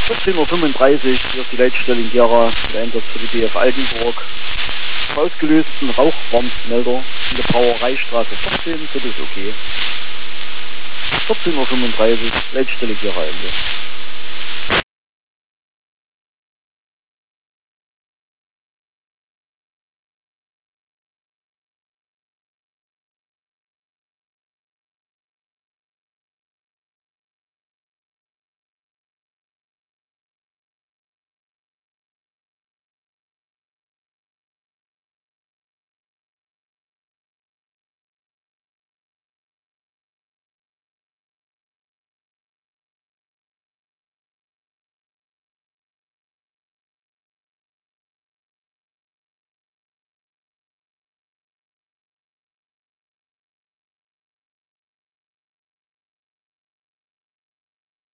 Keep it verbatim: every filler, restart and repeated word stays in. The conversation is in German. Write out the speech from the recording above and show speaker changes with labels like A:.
A: vierzehn Uhr fünfunddreißig, hier ist die Leitstelle in Gera, der Einsatz für die B F Altenburg. Ausgelösten Rauchwarnmelder in der Brauereistraße vierzehn, das ist okay. vierzehn Uhr fünfunddreißig, Leitstelle Gera Ende.